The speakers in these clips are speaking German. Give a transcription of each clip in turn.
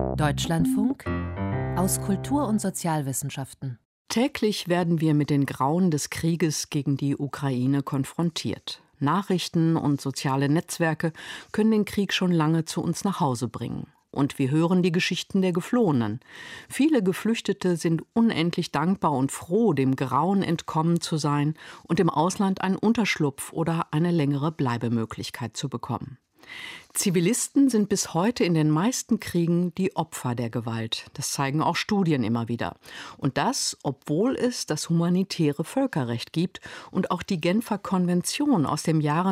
Deutschlandfunk aus Kultur- und Sozialwissenschaften. Täglich werden wir mit den Grauen des Krieges gegen die Ukraine konfrontiert. Nachrichten und soziale Netzwerke können den Krieg schon lange zu uns nach Hause bringen. Und wir hören die Geschichten der Geflohenen. Viele Geflüchtete sind unendlich dankbar und froh, dem Grauen entkommen zu sein und im Ausland einen Unterschlupf oder eine längere Bleibemöglichkeit zu bekommen. Zivilisten sind bis heute in den meisten Kriegen die Opfer der Gewalt. Das zeigen auch Studien immer wieder. Und das, obwohl es das humanitäre Völkerrecht gibt und auch die Genfer Konvention aus dem Jahre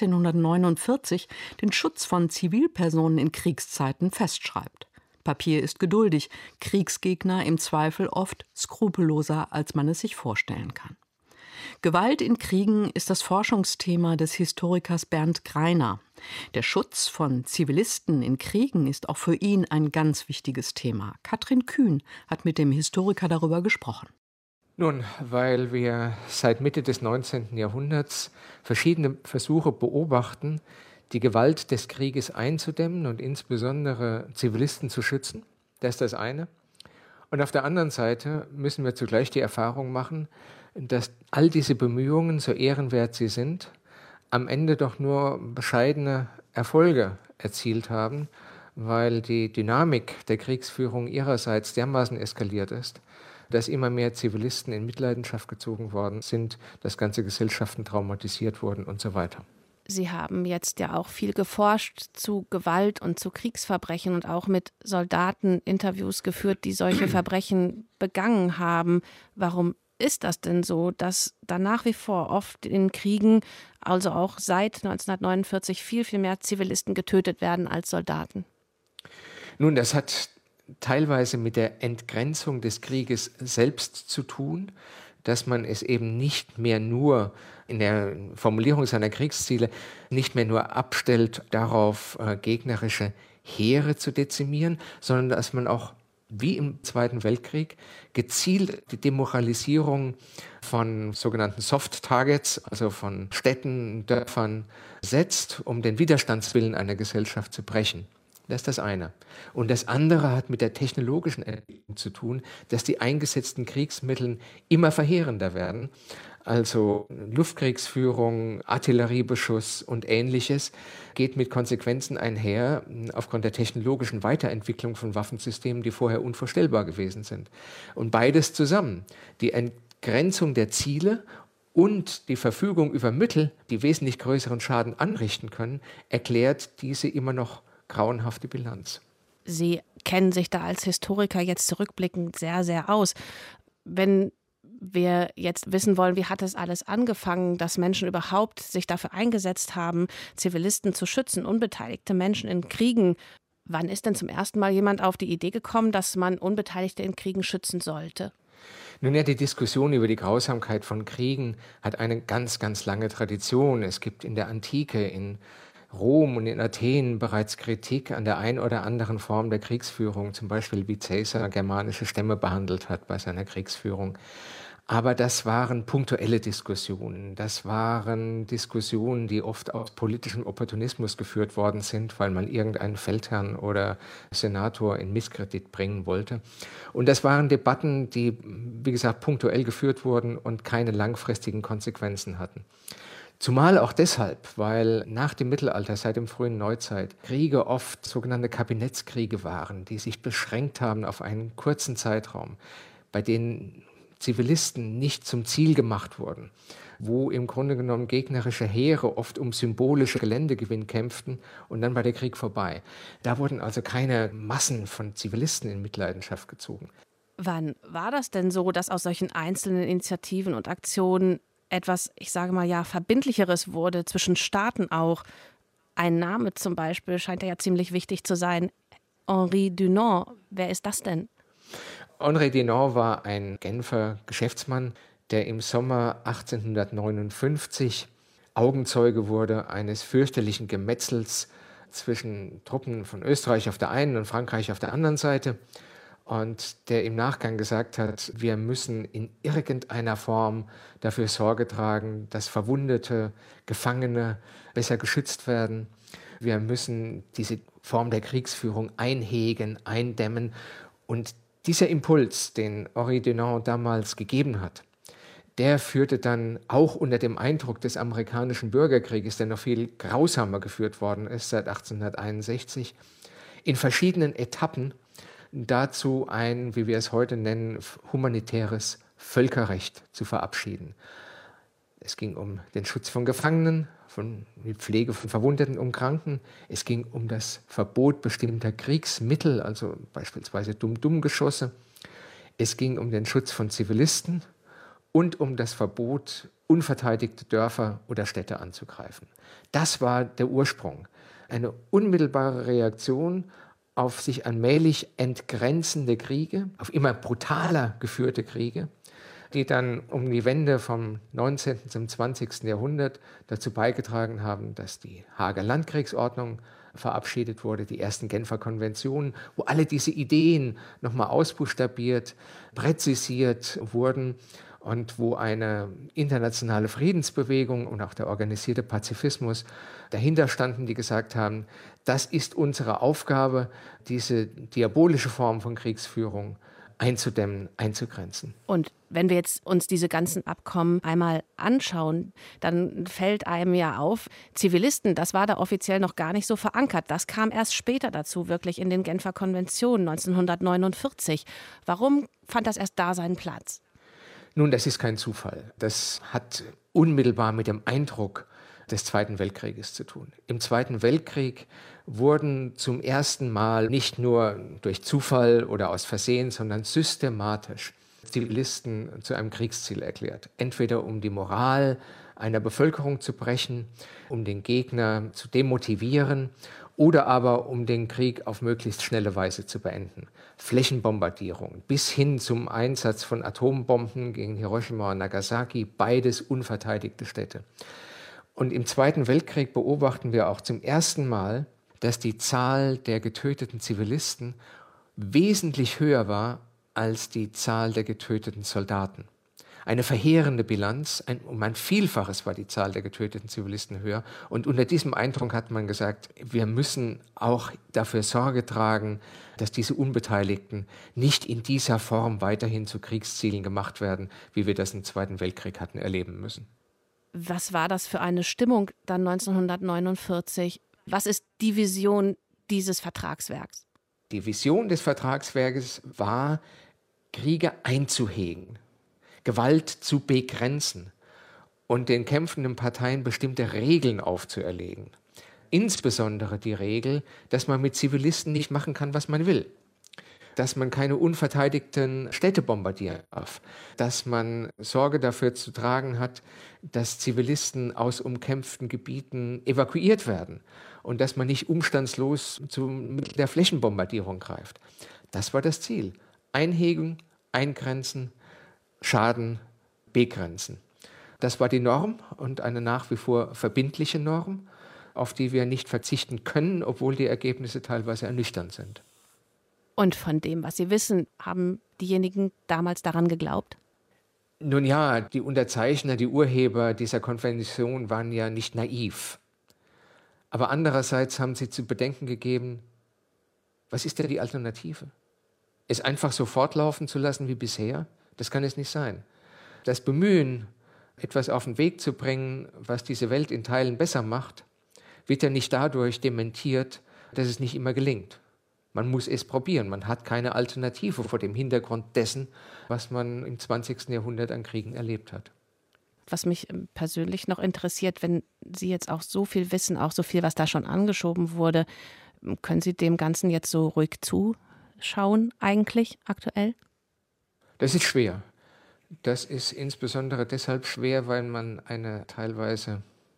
1949 den Schutz von Zivilpersonen in Kriegszeiten festschreibt. Papier ist geduldig, Kriegsgegner im Zweifel oft skrupelloser, als man es sich vorstellen kann. Gewalt in Kriegen ist das Forschungsthema des Historikers Bernd Greiner. Der Schutz von Zivilisten in Kriegen ist auch für ihn ein ganz wichtiges Thema. Katrin Kühn hat mit dem Historiker darüber gesprochen. Nun, weil wir seit Mitte des 19. Jahrhunderts verschiedene Versuche beobachten, die Gewalt des Krieges einzudämmen und insbesondere Zivilisten zu schützen. Das ist das eine. Und auf der anderen Seite müssen wir zugleich die Erfahrung machen, dass all diese Bemühungen, so ehrenwert sie sind, am Ende doch nur bescheidene Erfolge erzielt haben, weil die Dynamik der Kriegsführung ihrerseits dermaßen eskaliert ist, dass immer mehr Zivilisten in Mitleidenschaft gezogen worden sind, dass ganze Gesellschaften traumatisiert wurden und so weiter. Sie haben jetzt ja auch viel geforscht zu Gewalt und zu Kriegsverbrechen und auch mit Soldaten Interviews geführt, die solche Verbrechen begangen haben. Warum ist das denn so, dass da nach wie vor oft in Kriegen, also auch seit 1949, viel, viel mehr Zivilisten getötet werden als Soldaten? Nun, das hat teilweise mit der Entgrenzung des Krieges selbst zu tun, dass man es eben nicht mehr nur in der Formulierung seiner Kriegsziele nicht mehr nur abstellt, darauf gegnerische Heere zu dezimieren, sondern dass man auch wie im Zweiten Weltkrieg gezielt die Demoralisierung von sogenannten Soft Targets, also von Städten, Dörfern setzt, um den Widerstandswillen einer Gesellschaft zu brechen. Das ist das eine. Und das andere hat mit der technologischen Entwicklung zu tun, dass die eingesetzten Kriegsmittel immer verheerender werden. Also Luftkriegsführung, Artilleriebeschuss und Ähnliches geht mit Konsequenzen einher aufgrund der technologischen Weiterentwicklung von Waffensystemen, die vorher unvorstellbar gewesen sind. Und beides zusammen, die Entgrenzung der Ziele und die Verfügung über Mittel, die wesentlich größeren Schaden anrichten können, erklärt diese immer noch grauenhafte Bilanz. Sie kennen sich da als Historiker jetzt zurückblickend sehr, sehr aus. Wenn wir jetzt wissen wollen, wie hat es alles angefangen, dass Menschen überhaupt sich dafür eingesetzt haben, Zivilisten zu schützen, unbeteiligte Menschen in Kriegen. Wann ist denn zum ersten Mal jemand auf die Idee gekommen, dass man Unbeteiligte in Kriegen schützen sollte? Nun ja, die Diskussion über die Grausamkeit von Kriegen hat eine ganz, ganz lange Tradition. Es gibt in der Antike, in Rom und in Athen bereits Kritik an der ein oder anderen Form der Kriegsführung, zum Beispiel wie Caesar germanische Stämme behandelt hat bei seiner Kriegsführung. Aber das waren punktuelle Diskussionen. Das waren Diskussionen, die oft aus politischem Opportunismus geführt worden sind, weil man irgendeinen Feldherrn oder Senator in Misskredit bringen wollte. Und das waren Debatten, die, wie gesagt, punktuell geführt wurden und keine langfristigen Konsequenzen hatten. Zumal auch deshalb, weil nach dem Mittelalter, seit dem frühen Neuzeit, Kriege oft sogenannte Kabinettskriege waren, die sich beschränkt haben auf einen kurzen Zeitraum, bei denen Zivilisten nicht zum Ziel gemacht wurden, wo im Grunde genommen gegnerische Heere oft um symbolische Geländegewinn kämpften und dann war der Krieg vorbei. Da wurden also keine Massen von Zivilisten in Mitleidenschaft gezogen. Wann war das denn so, dass aus solchen einzelnen Initiativen und Aktionen etwas, ich sage mal ja, Verbindlicheres wurde, zwischen Staaten auch? Ein Name zum Beispiel scheint ja ziemlich wichtig zu sein. Henri Dunant, wer ist das denn? Henri Dunant war ein Genfer Geschäftsmann, der im Sommer 1859 Augenzeuge wurde eines fürchterlichen Gemetzels zwischen Truppen von Österreich auf der einen und Frankreich auf der anderen Seite. Und der im Nachgang gesagt hat, wir müssen in irgendeiner Form dafür Sorge tragen, dass Verwundete, Gefangene besser geschützt werden. Wir müssen diese Form der Kriegsführung einhegen, eindämmen. Und dieser Impuls, den Henri Dunant damals gegeben hat, der führte dann auch unter dem Eindruck des amerikanischen Bürgerkrieges, der noch viel grausamer geführt worden ist seit 1861, in verschiedenen Etappen dazu ein, wie wir es heute nennen, humanitäres Völkerrecht zu verabschieden. Es ging um den Schutz von Gefangenen, die Pflege von Verwundeten und Kranken. Es ging um das Verbot bestimmter Kriegsmittel, also beispielsweise Dum-Dum-Geschosse. Es ging um den Schutz von Zivilisten und um das Verbot, unverteidigte Dörfer oder Städte anzugreifen. Das war der Ursprung. Eine unmittelbare Reaktion auf sich allmählich entgrenzende Kriege, auf immer brutaler geführte Kriege, die dann um die Wende vom 19. zum 20. Jahrhundert dazu beigetragen haben, dass die Haager Landkriegsordnung verabschiedet wurde, die ersten Genfer Konventionen, wo alle diese Ideen nochmal ausbuchstabiert, präzisiert wurden und wo eine internationale Friedensbewegung und auch der organisierte Pazifismus dahinter standen, die gesagt haben, das ist unsere Aufgabe, diese diabolische Form von Kriegsführung einzudämmen, einzugrenzen. Und wenn wir jetzt uns diese ganzen Abkommen einmal anschauen, dann fällt einem ja auf, Zivilisten, das war da offiziell noch gar nicht so verankert. Das kam erst später dazu, wirklich in den Genfer Konventionen 1949. Warum fand das erst da seinen Platz? Nun, das ist kein Zufall. Das hat unmittelbar mit dem Eindruck des Zweiten Weltkrieges zu tun. Im Zweiten Weltkrieg wurden zum ersten Mal nicht nur durch Zufall oder aus Versehen, sondern systematisch Zivilisten zu einem Kriegsziel erklärt. Entweder um die Moral einer Bevölkerung zu brechen, um den Gegner zu demotivieren oder aber um den Krieg auf möglichst schnelle Weise zu beenden. Flächenbombardierung bis hin zum Einsatz von Atombomben gegen Hiroshima und Nagasaki, beides unverteidigte Städte. Und im Zweiten Weltkrieg beobachten wir auch zum ersten Mal, dass die Zahl der getöteten Zivilisten wesentlich höher war als die Zahl der getöteten Soldaten. Eine verheerende Bilanz, um ein Vielfaches war die Zahl der getöteten Zivilisten höher. Und unter diesem Eindruck hat man gesagt, wir müssen auch dafür Sorge tragen, dass diese Unbeteiligten nicht in dieser Form weiterhin zu Kriegszielen gemacht werden, wie wir das im Zweiten Weltkrieg hatten erleben müssen. Was war das für eine Stimmung dann 1949? Was ist die Vision dieses Vertragswerks? Die Vision des Vertragswerkes war, Kriege einzuhegen, Gewalt zu begrenzen und den kämpfenden Parteien bestimmte Regeln aufzuerlegen. Insbesondere die Regel, dass man mit Zivilisten nicht machen kann, was man will. Dass man keine unverteidigten Städte bombardieren darf. Dass man Sorge dafür zu tragen hat, dass Zivilisten aus umkämpften Gebieten evakuiert werden. Und dass man nicht umstandslos zu der Flächenbombardierung greift. Das war das Ziel. Einhegen, eingrenzen, Schaden, begrenzen. Das war die Norm und eine nach wie vor verbindliche Norm, auf die wir nicht verzichten können, obwohl die Ergebnisse teilweise ernüchternd sind. Und von dem, was Sie wissen, haben diejenigen damals daran geglaubt? Nun ja, die Unterzeichner, die Urheber dieser Konvention waren ja nicht naiv. Aber andererseits haben sie zu bedenken gegeben, was ist denn die Alternative? Es einfach so fortlaufen zu lassen wie bisher? Das kann es nicht sein. Das Bemühen, etwas auf den Weg zu bringen, was diese Welt in Teilen besser macht, wird ja nicht dadurch dementiert, dass es nicht immer gelingt. Man muss es probieren. Man hat keine Alternative vor dem Hintergrund dessen, was man im 20. Jahrhundert an Kriegen erlebt hat. Was mich persönlich noch interessiert, wenn Sie jetzt auch so viel wissen, auch so viel, was da schon angeschoben wurde, können Sie dem Ganzen jetzt so ruhig zuschauen eigentlich aktuell? Das ist schwer. Das ist insbesondere deshalb schwer, weil man eine teilweise,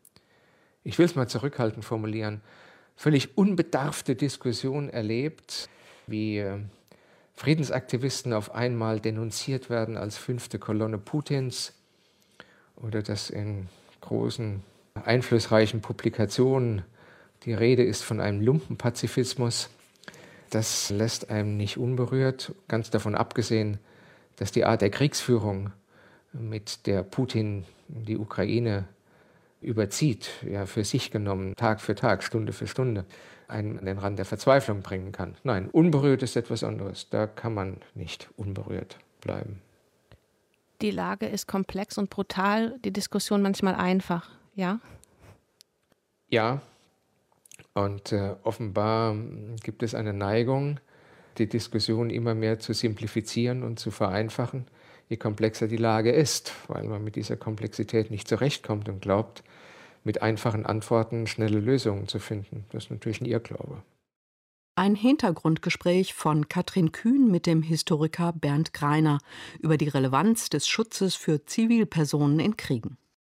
ich will es mal zurückhaltend formulieren, völlig unbedarfte Diskussion erlebt, wie Friedensaktivisten auf einmal denunziert werden als 5. Kolonne Putins oder dass in großen, einflussreichen Publikationen die Rede ist von einem Lumpenpazifismus. Das lässt einem nicht unberührt, ganz davon abgesehen, dass die Art der Kriegsführung, mit der Putin die Ukraine überzieht, ja, für sich genommen, Tag für Tag, Stunde für Stunde, einen an den Rand der Verzweiflung bringen kann. Nein, unberührt ist etwas anderes. Da kann man nicht unberührt bleiben. Die Lage ist komplex und brutal, die Diskussion manchmal einfach, ja? Ja, und offenbar gibt es eine Neigung, die Diskussion immer mehr zu simplifizieren und zu vereinfachen, je komplexer die Lage ist, weil man mit dieser Komplexität nicht zurechtkommt und glaubt, mit einfachen Antworten schnelle Lösungen zu finden. Das ist natürlich ein Irrglaube. Ein Hintergrundgespräch von Katrin Kühn mit dem Historiker Bernd Greiner über die Relevanz des Schutzes für Zivilpersonen in Kriegen.